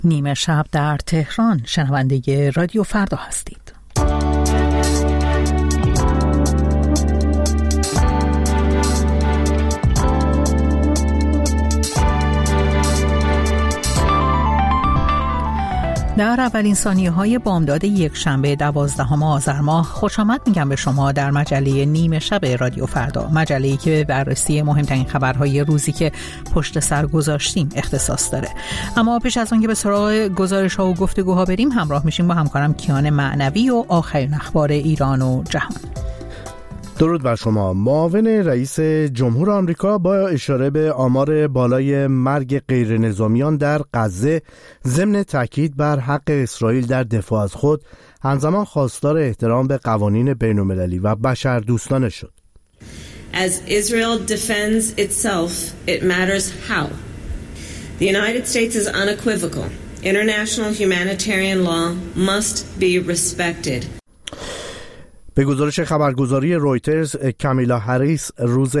نیمه شب در تهران شنونده رادیو فردا هستید. در اولین ثانیه‌های بامداد یکشنبه 12 آذر ماه خوش آمد میگم به شما در مجله نیمه شب رادیو فردا، مجله‌ای که به بررسی مهمترین خبرهای روزی که پشت سر گذاشتیم اختصاص داره. اما پیش از آن که به سراغ گزارش‌ها و گفتگوها بریم، همراه میشیم با همکارم کیان معنوی و آخرین اخبار ایران و جهان. درود بر شما. معاون رئیس جمهور آمریکا با اشاره به آمار بالای مرگ غیر نظامیان در غزه ضمن تاکید بر حق اسرائیل در دفاع از خود همزمان خواستار احترام به قوانین بین‌المللی و بشردوستانه شد. As Israel defends itself, it matters how. The United States is unequivocal. International humanitarian law must be respected. به گزارش خبرگزاری رویترز، کامیلا هریس روز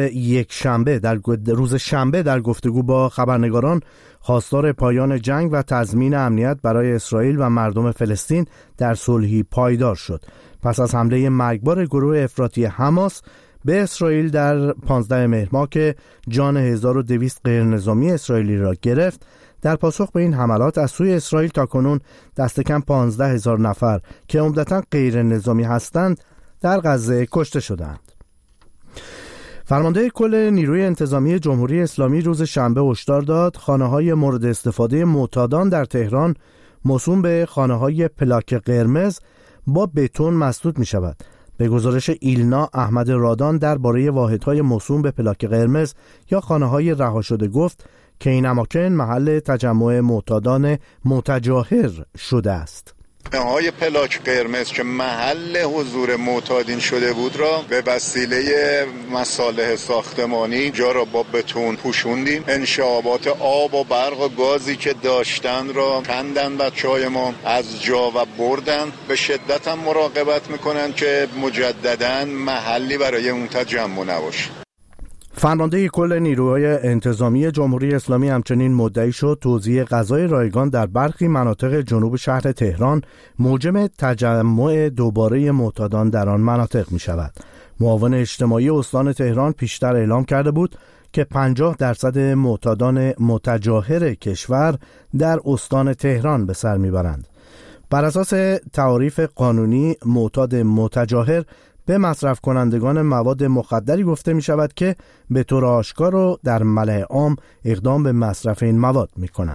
شنبه در گفتگو با خبرنگاران خواستار پایان جنگ و تضمین امنیت برای اسرائیل و مردم فلسطین در صلحی پایدار شد. پس از حمله مرگبار گروه افراطی حماس به اسرائیل در 15 مهر ماه که جان 1200 غیرنظامی اسرائیلی را گرفت، در پاسخ به این حملات از سوی اسرائیل تاکنون دست کم 15,000 نفر که عمدتاً غیر نظامی هستند در غزه کشته شدند. فرمانده کل نیروی انتظامی جمهوری اسلامی روز شنبه هشدار داد خانه‌های مورد استفاده معتادان در تهران موسوم به خانه‌های پلاک قرمز با بتون مسدود می‌شود. به گزارش ایلنا احمد رادان درباره واحدهای موسوم به پلاک قرمز یا خانه‌های رها شده گفت که این اماکن محل تجمع معتادان متجاهر شده است. های پلاک قرمز که محل حضور معتادین شده بود را به وسیله مصالح ساختمانی جا را با بتون پوشوندیم. انشعابات آب و برق و گازی که داشتن را کندن بچهای ما از جا و بردن. به شدت هم مراقبت میکنن که مجددا محلی برای اون تجمع نباشه. فرمانده کل نیروهای انتظامی جمهوری اسلامی همچنین مدعی شد توزیع غذای رایگان در برخی مناطق جنوب شهر تهران موجب تجمع دوباره معتادان در آن مناطق می شود. معاون اجتماعی استان تهران پیشتر اعلام کرده بود که 50% معتادان متجاهر کشور در استان تهران به سر می برند. بر اساس تعاریف قانونی معتاد متجاهر به مصرف کنندگان مواد مخدری گفته می شود که به طور آشکار و در ملأ عام اقدام به مصرف این مواد می کنند.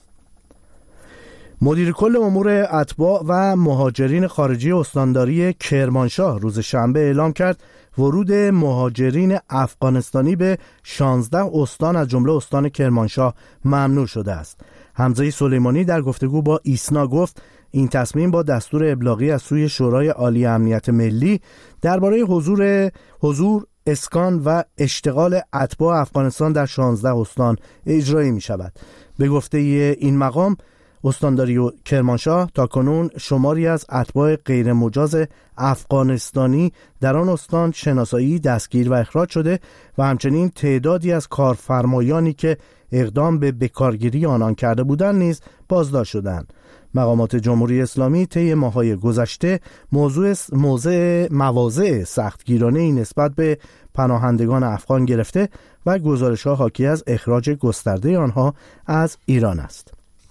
مدیر کل امور اتباع و مهاجرین خارجی استانداری کرمانشاه روز شنبه اعلام کرد ورود مهاجرین افغانستانی به 16 استان از جمله استان کرمانشاه ممنوع شده است. حمزه سلیمانی در گفتگو با ایسنا گفت این تصمیم با دستور ابلاغی از سوی شورای عالی امنیت ملی درباره حضور، اسکان و اشتغال اتباع افغانستان در 16 استان اجرایی می شود. به گفته این مقام، استانداری کرمانشاه تاکنون شماری از اتباع غیر مجاز افغانستانی در آن استان شناسایی، دستگیر و اخراج شده و همچنین تعدادی از کارفرمایانی که اقدام به بکارگیری آنان کرده بودند نیز بازداشت شدند. مقامات جمهوری اسلامی طی ماه‌های گذشته مواضع سختگیرانه‌ای نسبت به پناهندگان افغان گرفته و گزارش‌ها حاکی از اخراج گسترده آنها از ایران است.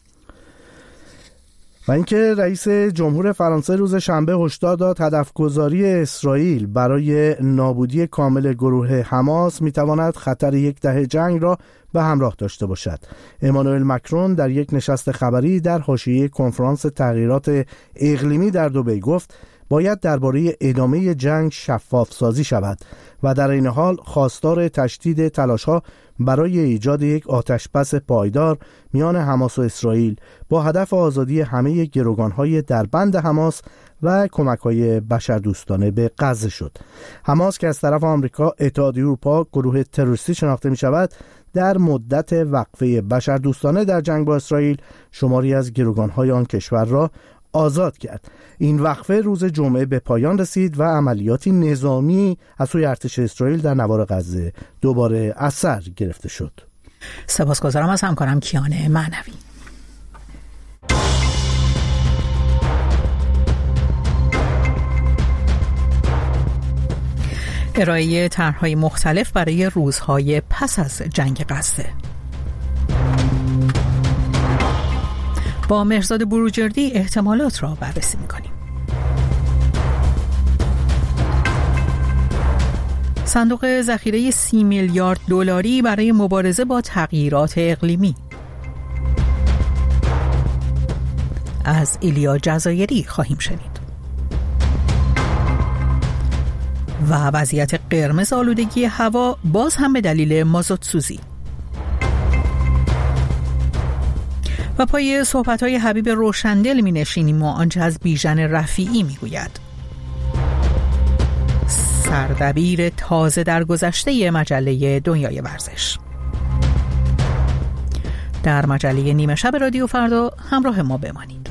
و اینکه رئیس جمهور فرانسه روز شنبه هشدار داد هدفگذاری اسرائیل برای نابودی کامل گروه حماس میتواند خطر یک دهه جنگ را به همراه داشته باشد. امانوئل مکرون در یک نشست خبری در حاشیه کنفرانس تغییرات اقلیمی در دبی گفت باید درباره ادامه جنگ شفاف سازی شود و در این حال خواستار تشدید تلاش‌ها برای ایجاد یک آتشبس پایدار میان حماس و اسرائیل با هدف آزادی همه گروگان‌های در بند حماس و کمک‌های بشردوستانه به غزه شد. حماس که از طرف آمریکا، اتحادیه اروپا، گروه تروریستی شناخته می‌شود، در مدت وقفه بشردوستانه در جنگ با اسرائیل شماری از گروگان‌های آن کشور را آزاد کرد. این وقفه روز جمعه به پایان رسید و عملیاتی نظامی از سوی ارتش اسرائیل در نوار غزه دوباره از سر گرفته شد. سپاسگزارم از همکارم کیان معنوی. ارائه طرح‌های مختلف برای روزهای پس از جنگ غزه. با مهرزاد بروجردی احتمالات را بررسی می‌کنیم. صندوق ذخیره 30 میلیارد دلاری برای مبارزه با تغییرات اقلیمی. از ایلیا جزایری خواهیم شنید. و وضعیت قرمز آلودگی هوا باز هم به دلیل مازوت سوزی. و پای صحبت‌های حبیب روشندل می نشینیم و آنچه از بیژن رفیعی می گوید. سردبیر تازه در گذشته مجله دنیای ورزش. در مجله نیمه شب رادیو فردا همراه ما بمانید.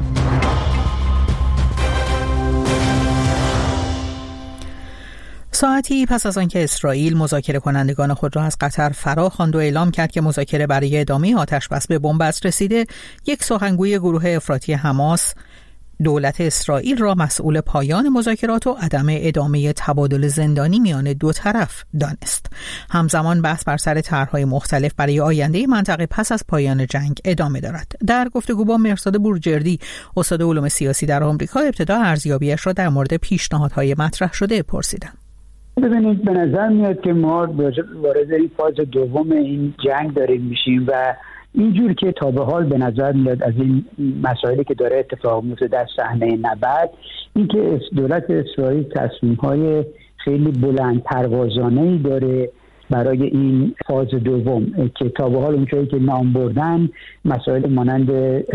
ساعتی پس از آنکه اسرائیل مذاکره کنندگان خود را از قطر فرا خواند و اعلام کرد که مذاکره برای ادامه آتش‌بس به بنبست رسیده، یک سخنگوی گروه افراطی حماس دولت اسرائیل را مسئول پایان مذاکرات و عدم ادامه تبادل زندانی میان دو طرف دانست. همزمان بحث بر سر طرح‌های مختلف برای آینده منطقه پس از پایان جنگ ادامه دارد. در گفتگو با مهرزاد بروجردی، استاد علوم سیاسی در آمریکا، ابتدا ارزیابیش را در مورد پیشنهادهای مطرح شده پرسیدم. ببینید، به نظر میاد که ما وارد این فاز دوم این جنگ داریم میشیم و اینجور که تا به حال به نظر میاد از این مسائلی که داره اتفاق میفته در صحنه نبرد، این که دولت اسرائیل تصمیم‌های خیلی بلند پروازانه‌ای داره برای این فاز دوم که تا به حال اونجایی که نام بردن مسائل مانند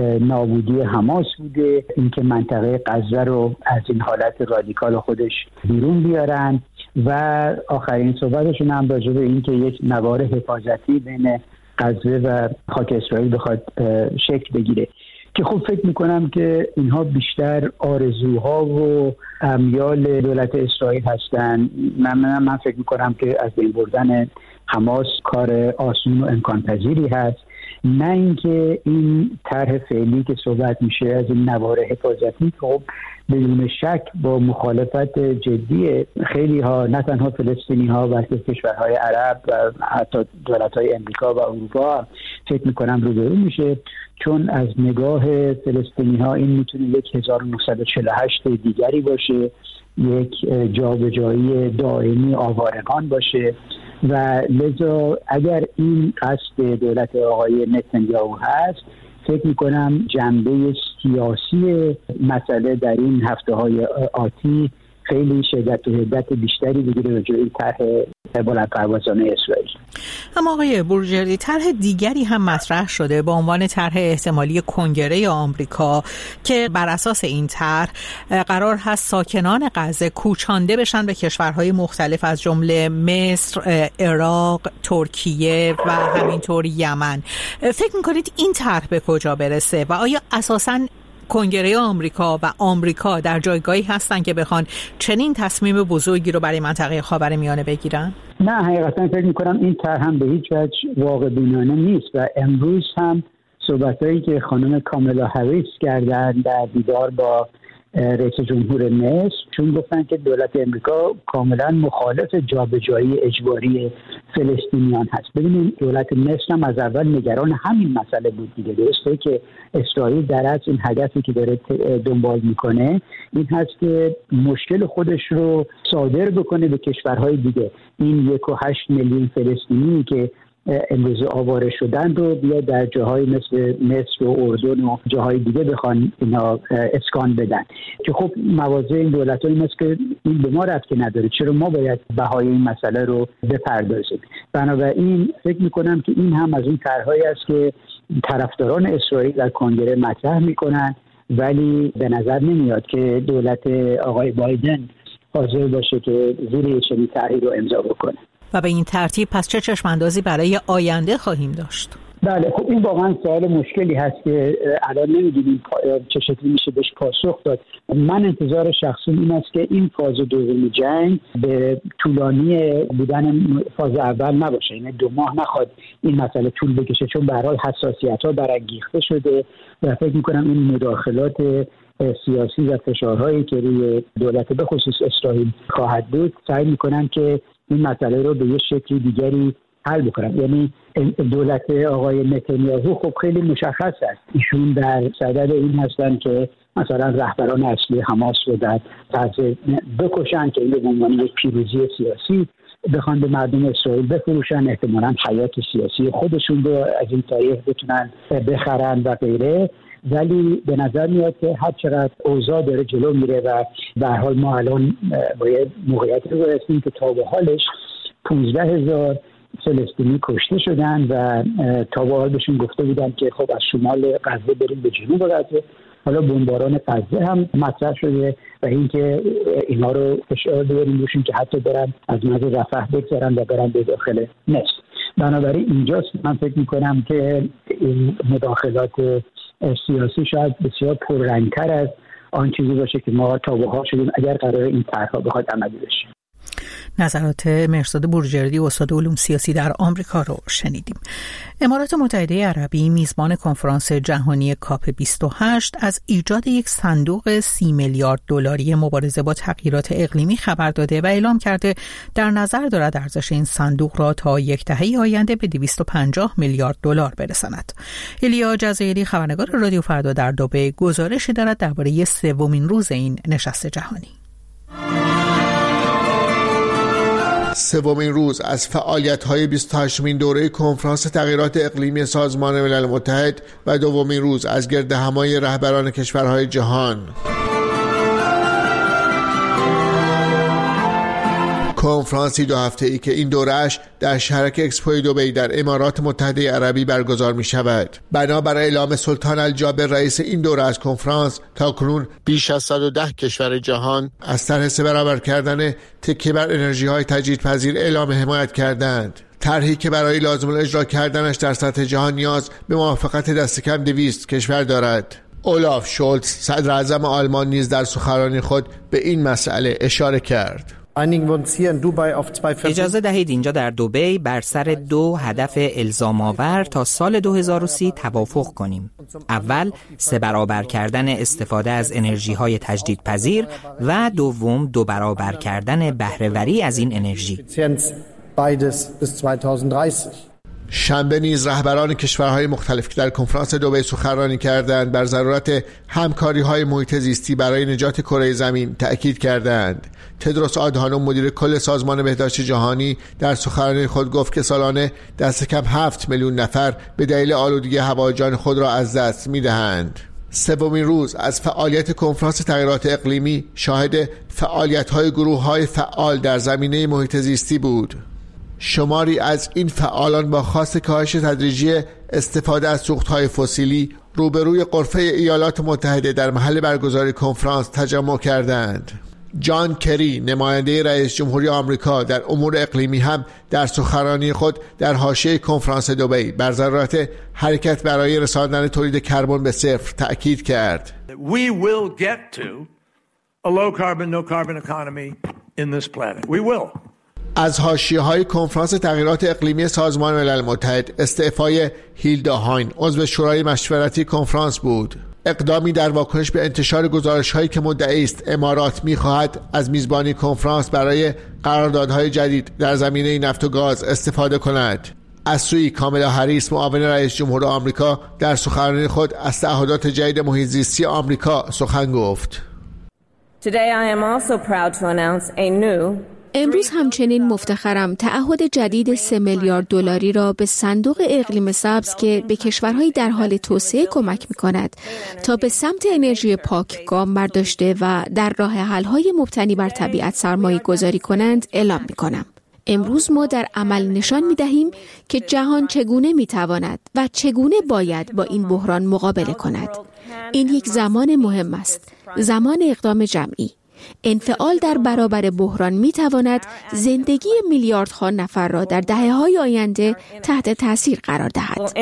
نابودی حماس بوده، اینکه منطقه غزه رو از این حالت رادیکال خودش بیرون بیارن و آخرین صحبتشون هم راجع به این که یک نوار حفاظتی بین غزه و خاک اسرائیل بخواد شکل بگیره که خب فکر میکنم که اینها بیشتر آرزوها و امیال دولت اسرائیل هستن. من فکر میکنم که از بین بردن حماس کار آسون و امکان پذیری هست، نه اینکه این طرح فعلی که صحبت میشه از این نوار حفاظتی خب بدون شک با مخالفت جدی خیلی ها، نه تنها فلسطینی ها بلکه کشورهای عرب و حتی دولت‌های امریکا و اروپا فکر میکنم روبرو میشه، چون از نگاه فلسطینی ها این میتونه یک 1948 دیگری باشه، یک جابجایی دائمی آوارگان باشه و لذا اگر این قصد دولت آقای نتانیاهو هست، فکر میکنم جنبه سیاسی مسئله در این هفته‌های آتی خیلی شدت و حدت بیشتری بگیره به جای طرح بلندپروازانه اسرائیل. اما آقای بروجردی، طرح دیگری هم مطرح شده با عنوان طرح احتمالی کنگره آمریکا که بر اساس این طرح قرار هست ساکنان غزه کوچانده بشن به کشورهای مختلف از جمله مصر، عراق، ترکیه و همینطور یمن. فکر می‌کنید این طرح به کجا برسه و آیا اساساً کنگره آمریکا و آمریکا در جایگاهی هستن که بخوان چنین تصمیم بزرگی رو برای منطقه خاورمیانه بگیرن؟ نه، حقیقتا فکر می‌کنم این طرح هم به هیچ وجه واقع بینانه نیست و امروز هم صحبتایی که خانم کامالا هریس کردن در دیدار با رئیس جمهور مصر، چون گفتن که دولت امریکا کاملا مخالف جابجایی اجباری فلسطینیان هست. ببینید، دولت مصر هم از اول نگران همین مسئله بود دیگه. درسته که اسرائیل در از این هدفی که داره دنبال میکنه این هست که مشکل خودش رو صادر بکنه به کشورهای دیگه. این 1.8 میلیون فلسطینی که امروز آواره شدن رو بیا در جاهای مثل مصر و اردن و جاهای دیگه بخوان اینا اسکان بدن که خب مواضع این دولت‌ها این است که این به ما ربطی نداره، چرا ما باید بهای این مسئله رو بپردازیم. بنابراین فکر میکنم که این هم از این طرح‌هایی است که طرفداران اسرائیل در کنگره مطرح میکنن، ولی به نظر نمیاد که دولت آقای بایدن حاضر باشه که زیر چنین طرحی رو امضا بکنه. و به این ترتیب پس چه چشماندازی برای آینده خواهیم داشت؟ بله، خب این واقعا سوال مشکلی هست که الان نمیدونیم چه شکلی میشه بهش پاسخ داد. من انتظار شخصی این است که این فاز دوم جنگ به طولانی بودن فاز اول نباشه، یعنی 2 ماه نخواد این مسئله طول بکشه، چون به هر حال حساسیت‌ها برانگیخته شده و فکر می‌کنم این مداخلات سیاسی و فشارهایی که روی دولت به خصوص اسرائیل خواهد بود سعی میکنن که این مسئله رو به یه شکلی دیگری حل بکنن. یعنی دولت آقای نتانیاهو خب خیلی مشخص است، ایشون در صدد این هستن که مثلا رهبران اصلی حماس رو در غزه بکشن که این به عنوان یک پیروزی سیاسی بخوان به مردم اسرائیل بفروشن، احتمالاً حیات سیاسی خودشون رو از این طریق بتونن بخرن و غیره. ولی به نظر میاد که هر چقدر اوضاع داره جلو میره و به هر حال ما الان باید موقعیتی رو هستیم که تا به حالش 15,000 فلسطینی کشته شدن و تا به حال بهشون گفته بودن که خب از شمال غزه بریم به جنوب غزه. حالا بمباران غزه هم مطرح شده و اینکه اینا رو فشار بیاریم روشون که حتی برن از مرز رفح بگذرن و برن به داخل مصر. بنابراین اینجاست من فکر میکنم که این مداخلات سیاسی شاید بسیار پررنگتر از آن چیزی باشه که ما تا به حال شدیم اگر قرار این طرح‌ها بخواد عملی بشه. نظرات مهرزاد بروجردی استاد علوم سیاسی در آمریکا رو شنیدیم. امارات متحده عربی میزبان کنفرانس جهانی کاپ 28 از ایجاد یک صندوق 30 میلیارد دلاری مبارزه با تغییرات اقلیمی خبر داده و اعلام کرده در نظر دارد ارزش این صندوق را تا یک دهه آینده به 250 میلیارد دلار برساند. ایلیا جزایری خبرنگار رادیو فردا در دبی گزارشی دارد درباره سومین روز این نشست جهانی. سومین روز از فعالیت‌های 28مین دوره کنفرانس تغییرات اقلیمی سازمان ملل متحد و دومین روز از گردهمایی رهبران کشورهای جهان. کنفرانسی 2 هفته‌ای که این دوره‌اش در شهرک اکسپوی دبی در امارات متحده عربی برگزار می شود. بنابر اعلام سلطان الجابر رئیس این دوره از کنفرانس، تاکنون بیش از 110 کشور جهان از طرح 3 برابر کردن تکیه بر انرژی‌های تجدیدپذیر اعلام حمایت کردند. طرحی که برای لازم الاجرا کردنش در سطح جهان نیاز به موافقت دست کم 200 کشور دارد. اولاف شولتز صدر اعظم آلمان نیز در سخنرانی خود به این مسئله اشاره کرد. اجازه دهید اینجا در دبی بر سر 2 هدف الزام آور تا سال 2030 توافق کنیم. اول 3 برابر کردن استفاده از انرژی‌های تجدیدپذیر و دوم 2 برابر کردن بهره‌وری از این انرژی. شنبه نیز رهبران کشورهای مختلف که در کنفرانس دبی سخنرانی کردند بر ضرورت همکاری‌های محیط زیستی برای نجات کره زمین تأکید کردند. تدروس آدهانوم مدیر کل سازمان بهداشت جهانی در سخنرانی خود گفت که سالانه دست کم 7 میلیون نفر به دلیل آلودگی هوا جان خود را از دست می‌دهند. سومین روز از فعالیت کنفرانس تغییرات اقلیمی شاهد فعالیت‌های گروه‌های فعال در زمینه محیط زیستی بود. شماری از این فعالان با خواست کاهش تدریجی استفاده از سوخت‌های فسیلی روبروی غرفه ایالات متحده در محل برگزاری کنفرانس تجمع کردند. جان کری نماینده رئیس جمهوری آمریکا در امور اقلیمی هم در سخنرانی خود در حاشیه کنفرانس دبی بر ضرورت حرکت برای رساندن تولید کربن به صفر تأکید کرد. We will get to a low carbon no carbon economy in this planet. We will. از حاشیه‌های کنفرانس تغییرات اقلیمی سازمان ملل متحد استعفای هیلدا هاین عضو شورای مشورتی کنفرانس بود. اقدامی در واکنش به انتشار گزارش‌هایی که مدعی است امارات می‌خواهد از میزبانی کنفرانس برای قراردادهای جدید در زمینه نفت و گاز استفاده کند. از سوی کامالا هریس معاون رئیس جمهور آمریکا در سخنرانی خود از تعهدات جدید محیط زیستی آمریکا سخن گفت. Today I am also proud to announce a new امروز همچنین مفتخرم تعهد جدید 3 میلیارد دلاری را به صندوق اقلیم سبز که به کشورهای در حال توسعه کمک می‌کند تا به سمت انرژی پاک گام برداشته و در راه حل‌های مبتنی بر طبیعت سرمایه گذاری کنند اعلام می‌کنم. امروز ما در عمل نشان می‌دهیم که جهان چگونه می‌تواند و چگونه باید با این بحران مقابله کند. این یک زمان مهم است، زمان اقدام جمعی. انفعال در برابر بحران می‌تواند زندگی میلیاردها نفر را در دهه‌های آینده تحت تاثیر قرار دهد.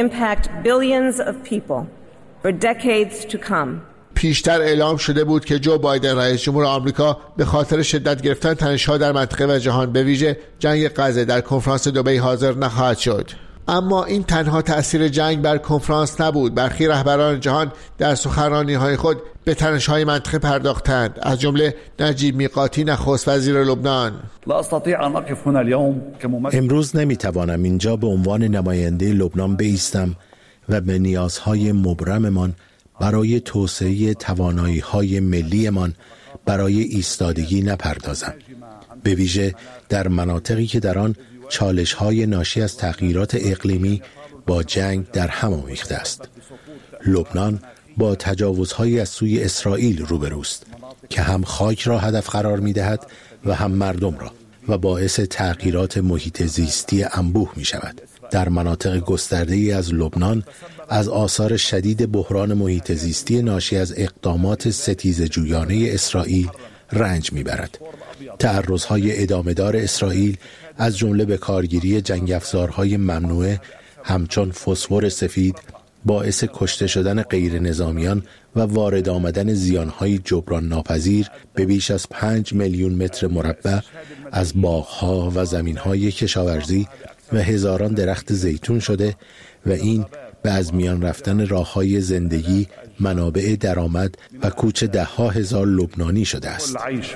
پیشتر اعلام شده بود که جو بایدن رئیس جمهور آمریکا به خاطر شدت گرفتن تنش‌ها در منطقه و جهان به ویژه جنگ غزه در کنفرانس دبی حاضر نخواهد شد. اما این تنها تأثیر جنگ بر کنفرانس نبود. برخی رهبران جهان در سخنرانی‌های خود به تنش‌های منطقه پرداختند، از جمله نجیب میقاتی نخست وزیر لبنان. امروز نمیتوانم اینجا به عنوان نماینده لبنان بایستم و به نیازهای مبرممان برای توسعه توانایی‌های ملیمان برای ایستادگی نپردازم، به ویژه در مناطقی که در آن چالش‌های ناشی از تغییرات اقلیمی با جنگ در هم آمیخته است. لبنان با تجاوزهایی از سوی اسرائیل روبروست که هم خاک را هدف قرار می‌دهد و هم مردم را و باعث تغییرات محیط زیستی انبوه می‌شود. در مناطق گسترده‌ای از لبنان از آثار شدید بحران محیط زیستی ناشی از اقدامات ستیزجویانه اسرائیل رنج می‌برد. تعرض‌های ادامه‌دار اسرائیل از جمله به کارگیری جنگ افزارهای ممنوعه همچون فسفر سفید باعث کشته شدن غیر نظامیان و وارد آمدن زیانهای جبران ناپذیر به بیش از 5 میلیون متر مربع از باغ‌ها و زمین‌های کشاورزی و هزاران درخت زیتون شده و این به از میان رفتن راه‌های زندگی، منابع درآمد و کوچ ده‌ها هزار لبنانی شده است.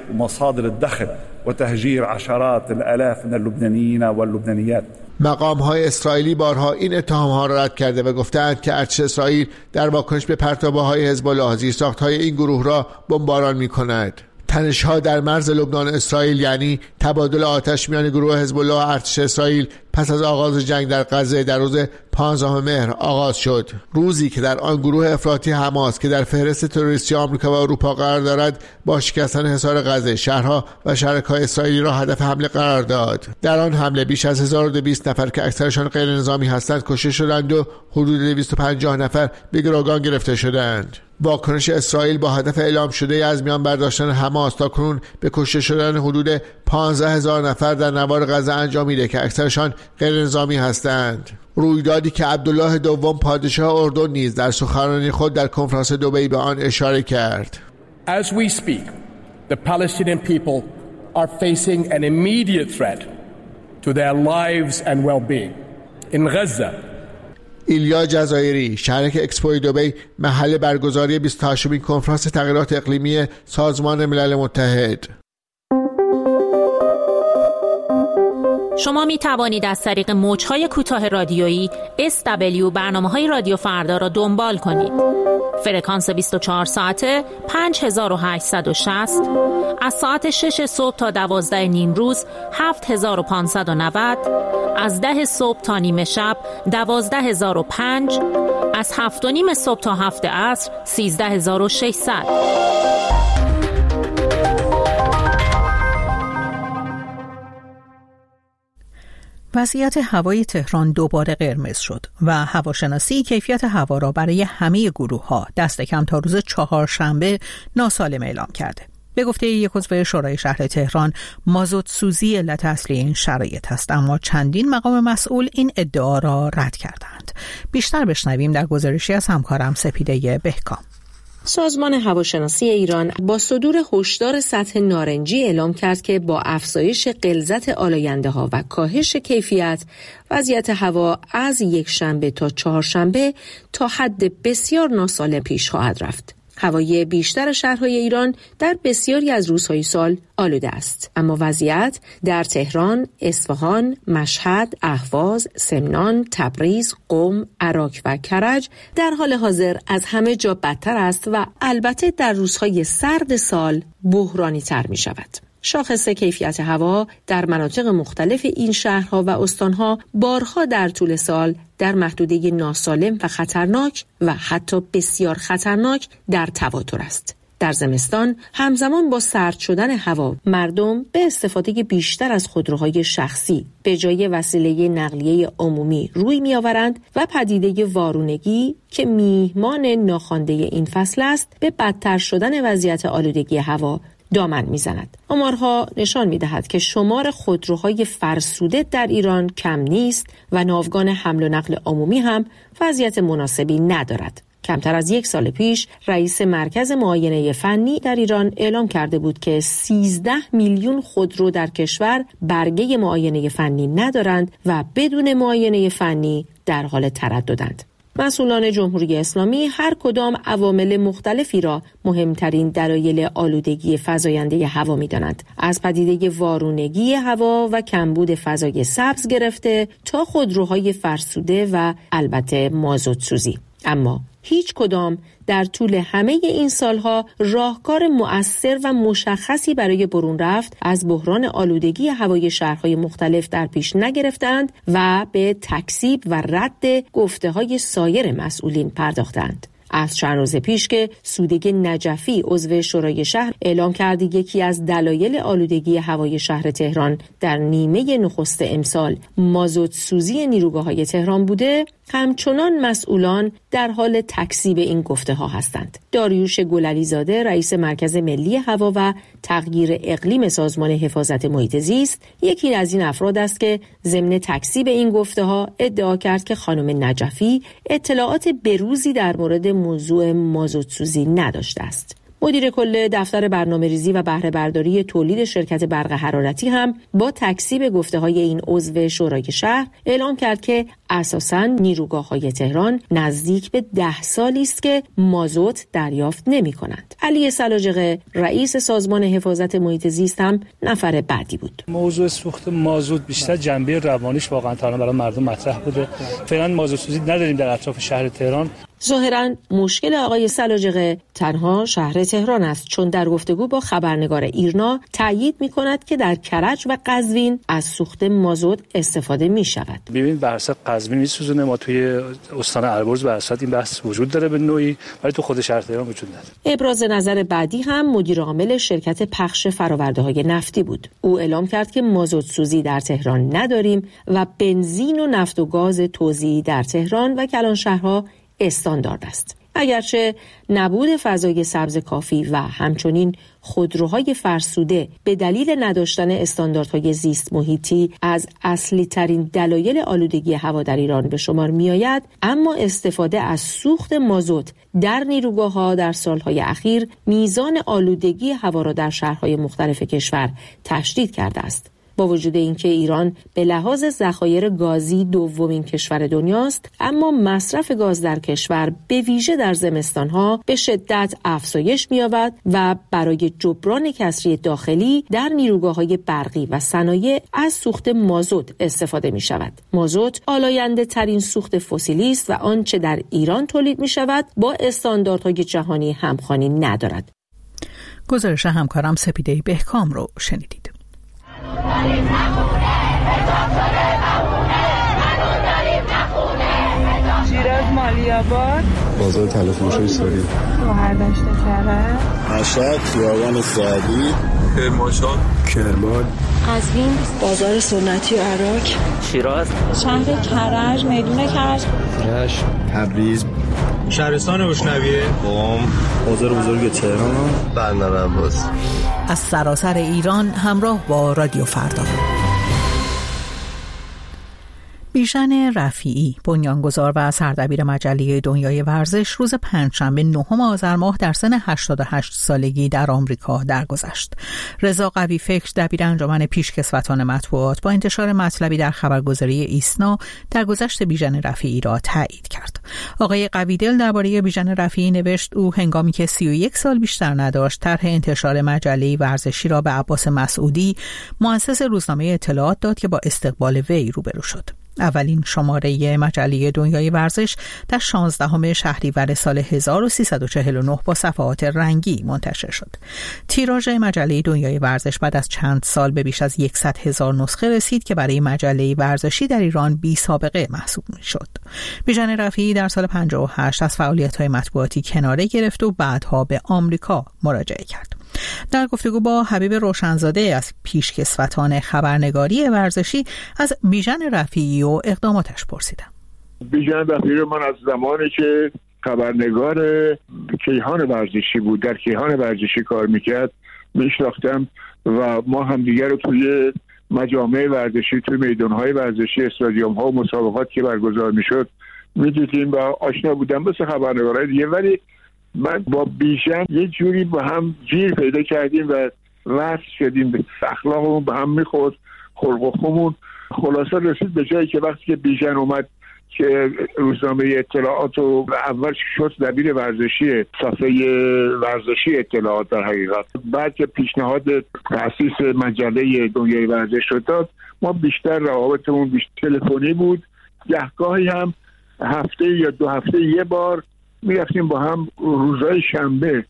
مقام‌های اسرائیلی بارها این اتهام‌ها را رد کرده و گفتند که ارتش اسرائیل در واکنش به پرتابه‌های حزب الله زیرساخت‌های این گروه را بمباران می‌کند. تنش‌ها در مرز لبنان اسرائیل، یعنی تبادل آتش میان گروه حزب الله و ارتش اسرائیل پس از آغاز جنگ در غزه در روز 15 مهر آغاز شد، روزی که در آن گروه افراطی حماس که در فهرست تروریستی آمریکا و اروپا قرار دارد با شکستن حصار غزه شهرها و شرکای اسرائیلی را هدف حمله قرار داد. در آن حمله بیش از 1200 نفر که اکثرشان غیر نظامی هستند کشته شدند و حدود 250 نفر به گروگان گرفته شدند. واکنش اسرائیل با هدف اعلام شده از میان برداشتن حماس تاکنون به کشته شدن حدود 15000 نفر در نوار غزه انجامیده که اکثرشان غیر نظامی هستند. رویدادی که عبدالله دوم پادشاه اردن نیز در سخنرانی خود در کنفرانس دبی به آن اشاره کرد. As we speak, the Palestinian people are facing an immediate threat to their lives and well-being. In Gaza, ایلیا جزایری، شریک اکسپو دبی، محل برگزاری 28مین کنفرانس تغییرات اقلیمی سازمان ملل متحد. شما می توانید از طریق موج‌های کوتاه رادیویی SW برنامه‌های رادیو فردا را دنبال کنید. فرکانس 24 ساعته 5860، از ساعت 6 صبح تا 12 نیم روز 7590، از 10 صبح تا نیمه شب 12005، از 7 و نیم صبح تا 7 عصر 13600. وضعیت هوای تهران دوباره قرمز شد و هواشناسی کیفیت هوا را برای همه گروه‌ها دست کم تا روز چهارشنبه ناسالم اعلام کرده. به گفته یک عضو شورای شهر تهران، مازوت سوزی علت اصلی این شرایط است، اما چندین مقام مسئول این ادعا را رد کردند. بیشتر بشنویم در گزارشی از همکارم سپیده بهکام. سازمان هواشناسی ایران با صدور هشدار سطح نارنجی اعلام کرد که با افزایش غلظت آلاینده‌ها و کاهش کیفیت، وضعیت هوا از یکشنبه تا چهارشنبه تا حد بسیار ناسالم پیش خواهد رفت. هوای بیشتر شهرهای ایران در بسیاری از روزهای سال آلوده است، اما وضعیت در تهران، اصفهان، مشهد، اهواز، سمنان، تبریز، قم، عراق و کرج در حال حاضر از همه جا بدتر است و البته در روزهای سرد سال بحرانی تر می شود. شاخص کیفیت هوا در مناطق مختلف این شهرها و استانها بارها در طول سال در محدوده ناسالم و خطرناک و حتی بسیار خطرناک در تواتر است. در زمستان همزمان با سرد شدن هوا مردم به استفاده بیشتر از خودروهای شخصی به جای وسیله نقلیه عمومی روی می‌آورند و پدیده وارونگی که میهمان ناخوانده این فصل است به بدتر شدن وضعیت آلودگی هوا دامن میزند. آمارها نشان میدهد که شمار خودروهای فرسوده در ایران کم نیست و ناوگان حمل و نقل عمومی هم وضعیت مناسبی ندارد. کمتر از یک سال پیش رئیس مرکز معاینه فنی در ایران اعلام کرده بود که 13 میلیون خودرو در کشور برگه معاینه فنی ندارند و بدون معاینه فنی در حال ترددند. مسئولان جمهوری اسلامی هر کدام عوامل مختلفی را مهمترین دلایل آلودگی فزاینده هوا می‌دانند، از پدیده وارونگی هوا و کمبود فضای سبز گرفته تا خودروهای فرسوده و البته مازوت سوزی. اما هیچ کدام در طول همه این سالها راهکار مؤثر و مشخصی برای برون رفت از بحران آلودگی هوای شهرهای مختلف در پیش نگرفتند و به تکذیب و رد گفته‌های سایر مسئولین پرداختند. از چند روز پیش که سودگی نجفی عضو شورای شهر اعلام کرد یکی از دلایل آلودگی هوای شهر تهران در نیمه نخست امسال مازوت سوزی نیروگاه‌های تهران بوده، همچنان مسئولان در حال تکذیب این گفته ها هستند. داریوش گلعلی زاده رئیس مرکز ملی هوا و تغییر اقلیم سازمان حفاظت محیط زیست یکی از این افراد است که ضمن تکذیب این گفته ها ادعا کرد که خانم نجفی اطلاعات بروزی در مورد موضوع مازوت سوزی نداشته است. مدیر کل دفتر برنامه‌ریزی و بهره برداری تولید شرکت برق حرارتی هم با تکذیب گفته‌های این عضو شورای شهر اعلام کرد که اساساً نیروگاه‌های تهران نزدیک به 10 سالی است که مازوت دریافت نمی‌کنند. علی سلاجقه رئیس سازمان حفاظت محیط زیست هم نفر بعدی بود. موضوع سوخت مازوت بیشتر جنبه روانیش واقعاً تا الان برای مردم مطرح بوده. فعلاً مازوت سوزی نداریم در اطراف شهر تهران. ظاهراً مشکل آقای سلاجقه تنها شهر تهران است، چون در گفتگو با خبرنگار ایرنا تأیید می‌کند که در کرج و قزوین از سوخت مازوت استفاده می‌شود. ببین بحث قزوین می‌سوزونه، ما توی استان البرز بحث این بحث وجود داره به نوعی، ولی تو خود شهر تهران وجود نداره. ابراز نظر بعدی هم مدیر عامل شرکت پخش فرآورده‌های نفتی بود. او اعلام کرد که مازوت سوزی در تهران نداریم و بنزین و نفت و گاز توزیعی در تهران و کلانشهرها استاندارد است. اگرچه نبود فضای سبز کافی و همچنین خودروهای فرسوده به دلیل نداشتن استانداردهای زیست محیطی از اصلی ترین دلایل آلودگی هوا در ایران به شمار می آید، اما استفاده از سوخت مازوت در نیروگاه‌ها در سالهای اخیر میزان آلودگی هوا را در شهرهای مختلف کشور تشدید کرده است. با وجود اینکه ایران به لحاظ ذخایر گازی دومین کشور دنیاست، اما مصرف گاز در کشور به ویژه در زمستانها به شدت افزایش می‌یابد و برای جبران کسری داخلی در نیروگاه‌های برقی و صنایع از سوخت مازوت استفاده می‌شود. مازوت آلاینده ترین سوخت فسیلی است و آنچه در ایران تولید می‌شود با استانداردهای جهانی همخوانی ندارد. گزارش همکارم سپیده بهکام رو شنیدید. شیراز مالی‌آباد، بازار تلفروشی ساری، گوهردشت کرج، مشهد خیابان سعدی، کرمانشاه، کرمان، قزوین، بازار سنتی عراق، شیراز، شهر کرج، میدون کرج، رشت، تبریز، شهرستان روشنویه، قم، بازار بزرگ تهران، بندر عباس. از سراسر ایران همراه با رادیو فردا. بیژن رفیعی، بنیانگذار و سردبیر مجله دنیای ورزش، روز پنجشنبه 9 آذر ماه در سن 88 سالگی در آمریکا درگذشت. رضا قوی فکر، دبیر انجمن پیشکسوتان مطبوعات، با انتشار مطلبی در خبرگزاری ایسنا درگذشت بیژن رفیعی را تایید کرد. آقای قویدل درباره بیژن رفیعی نوشت: او هنگامی که 31 سال بیشتر نداشت، طرح انتشار مجله ورزشی را به عباس مسعودی، مؤسس روزنامه اطلاعات داد که با استقبال وی روبرو شد. اولین شماره مجله دنیای ورزش در 16 شهریور سال 1349 با صفحات رنگی منتشر شد. تیراژ مجله دنیای ورزش بعد از چند سال به بیش از 100,000 نسخه رسید که برای مجله ورزشی در ایران بی سابقه محسوب می‌شد. بیژن رفیعی در سال 58 از فعالیت‌های مطبوعاتی کناره گرفت و بعدها به آمریکا مراجعه کرد. در گفتگو با حبیب روشنزاده از پیشکسوتان خبرنگاری ورزشی از بیژن رفیعی و اقداماتش پرسیدم. بیژن رفیعی رو من از زمانی که خبرنگار کیهان ورزشی بود، در کیهان ورزشی کار میکرد، میشناختم و ما هم دیگر رو توی مجامع ورزشی، توی میدانهای ورزشی، استادیوم ها و مسابقات که برگزار میشد میدیدیم و آشنا بودم مثل خبرنگارای دیگه. ولی من با بیژن یه جوری با هم گیر پیدا کردیم و وصل شدیم، اخلاقمون به هم میخورد، خلق و خومون. خلاصه رسید به جایی که وقتی که بیژن اومد که روزنامه اطلاعات و اول شد دبیر ورزشی صفحه ورزشی اطلاعات در حقیقت. بعد که پیشنهاد تأسیس مجله دنیای ورزش شد داد، ما بیشتر روابطمون بیشتر تلفنی بود. گهگاهی هم هفته یا 2 هفته یه بار میرفتیم با هم. روزهای شنبه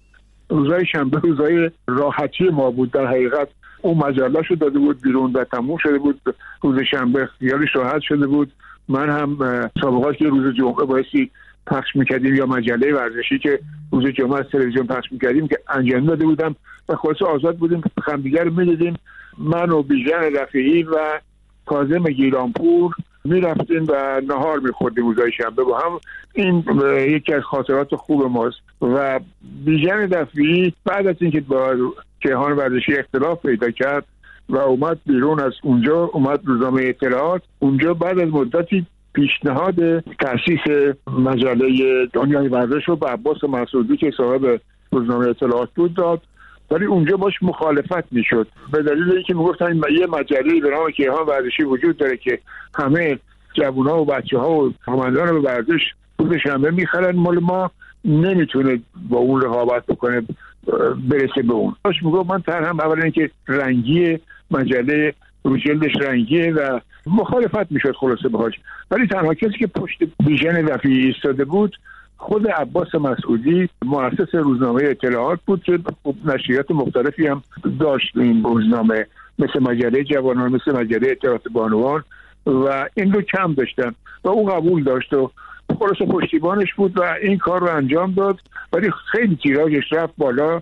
روزهای راحتی ما بود در حقیقت. اون مجله شو داده بود بیرون و تموم شده بود. روز شنبه خیالش راحت شده بود. من هم سابقات که روز جمعه بایستی پخش میکردیم یا مجله ورزشی که روز جمعه از تلویزیون پخش میکردیم که انجام داده بودم و خلاص آزاد بودیم، همدیگر میدیدیم. من و بیژن رفیعی و کاظم گیلانپور میرفتیم و نهار میخوردیم روزهای شنبه با هم. این یکی از خاطرات خوب ماست. و بیژن رفیعی بعد از اینکه با کیهان ورزشی اختلاف پیدا کرد و اومد بیرون از اونجا، اومد روزنامه اطلاعات، اونجا بعد از مدتی پیشنهاد تأسیس مجله دنیای ورزش رو به عباس مسعودی که صاحب روزنامه اطلاعات بود داد، ولی اونجا باش مخالفت میشد به دلیل اینکه میگفتن یه مجله به نام کیهان ورزشی وجود داره که همه جوونا و بچه‌ها و کارمندان به ورزش روز شنبه میخرن، مال ما نمیتونه با اون رقابت بکنه برسه به اون. باش میگفت من طرحم اولا اینکه رنگی مجله رو جلدش رنگیه و مخالفت میشد خلاصه باهاش. ولی تنها کسی که پشت بیژن رفیعی ایستاده بود خود عباس مسعودی، مؤسس روزنامه اطلاعات بود که نشریات مختلفی هم داشت این روزنامه، مثل مجله جوانان، مثل مجله اطلاعات بانوان، و این رو کم داشتن و او قبول داشت و خلاصه پشتیبانش بود و این کار رو انجام داد. ولی خیلی تیراژش رفت بالا،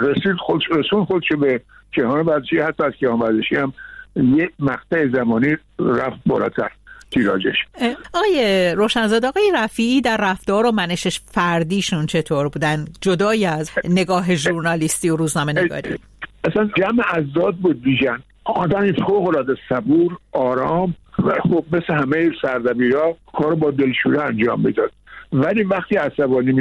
رسون خودشو به کیهان ورزشی، حتی از کیهان ورزشی هم یک مقطع زمانی رفت بالاتر تیراژش. آقای روشنزاده، آقای رفیعی در رفتار و منشش فردیشون چطور بودن جدای از نگاه ژورنالیستی و روزنامه نگاری؟ اصلا جمع ازداد بود بیژن. آدمی فوق‌العاده صبور، آرام و خب مثل همه سردبیرا کارو با دلشوره انجام میداد. ولی وقتی عصبانی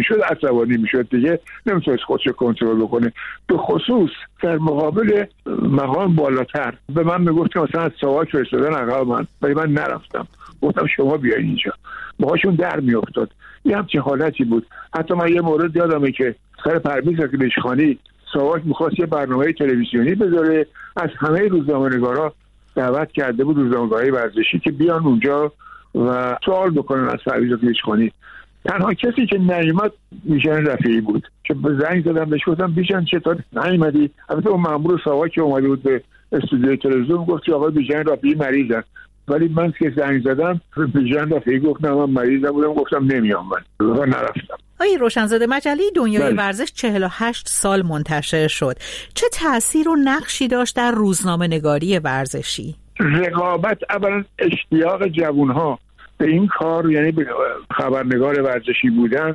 میشد دیگه نمیتونست خودشو کنترل بکنه. به خصوص در مقابل مقام بالاتر به من میگفت که مثلا از ساواک فرستادن عقب من، ولی من نرفتم، گفتم شما بیاین اینجا. باهاشون در میافتاد. یه همچین حالتی بود. حتی من یه مورد یادمه که سر پرویز اکیلشخانی ساواک میخواست یه برنامه تلویزیونی بذاره، از همه روزنامه‌نگارا دعوت کرده بود روزنامه‌های ورزشی که بیان اونجا و سوال بکنن از پرویز اکیلشخانی. تنها کسی که نیومد بیژن رفیعی بود که به زنگ زدم بهش گفتم بیژن چطور نیومدی؟ البته اون مأمور ساواک که اومده بود به استودیوی تلویزیون گفت که آقا بیژن رفیعی مریضه، ولی من که زنگ زدم بیژن رفیعی گفت نه من مریض نبودم، گفتم نمیام من و نرفتم. آقای روشنزاده، مجله دنیای ورزش 48 سال منتشر شد. چه تأثیر و نقشی داشت در روزنامه نگاری ورزشی؟ رقابت، اولا اشتیاق جوانها به این کار، یعنی به خبرنگار ورزشی بودن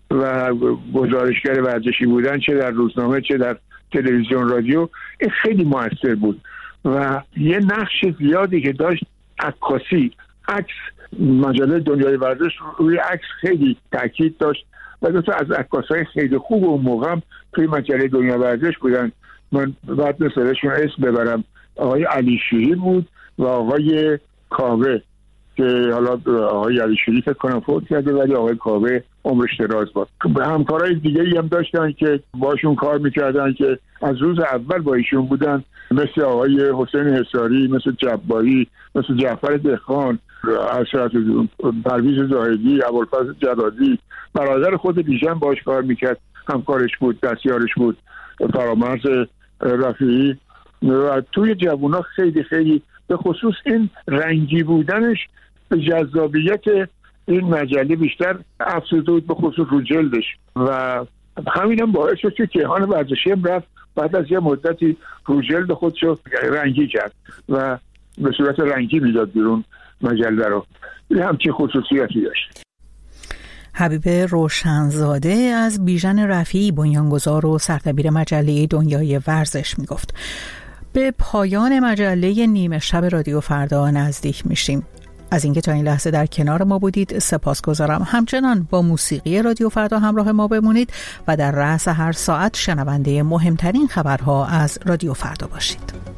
و گزارشگر ورزشی بودن، چه در روزنامه چه در تلویزیون رادیو، این خیلی موثر بود و یه نقش زیادی که داشت عکاسی، عکس. مجله دنیای ورزش روی عکس خیلی تاکید داشت و دو تا از عکاسای خیلی خوب اون موقع هم توی مجله دنیای ورزش بودن. من بعد مثلشون اسم ببرم، آقای علی شیری بود و آقای کاوه که حالا آقای علی شیری فکر کنم فوت کرده ولی آقای کاوه عمرش دراز بود. همکارای دیگه‌ای هم داشتن که باشون کار میکردن که از روز اول با ایشون بودن، مثل آقای حسین حصاری، مثل جباری، مثل جعفر دهقان، پرویز زاهدی، ابوالفضل جلادی، برادر خود بیژن باش کار میکرد، همکارش بود، دستیارش بود، فرامرز رفیعی. و توی جوونا خیلی خیلی به خصوص این رنگی بودنش به جذابیت این مجله بیشتر افزوده بود، به خصوص رو جلدش، و همینم باعث شد که کیهان ورزشی هم رفت بعد از یه مدتی رو جلد خودشو رنگی کرد و به صورت رنگی میداد بیرون مجله رو. این همچین خصوصیتی داشت. حبیب روشنزاده از بیژن رفیعی، بنیانگذار و سردبیر مجله دنیای ورزش، میگفت. به پایان مجله نیمه شب رادیو فردا نزدیک میشیم. از اینکه تا این لحظه در کنار ما بودید سپاسگزارم. همچنان با موسیقی رادیو فردا همراه ما بمونید و در رأس هر ساعت شنونده مهمترین خبرها از رادیو فردا باشید.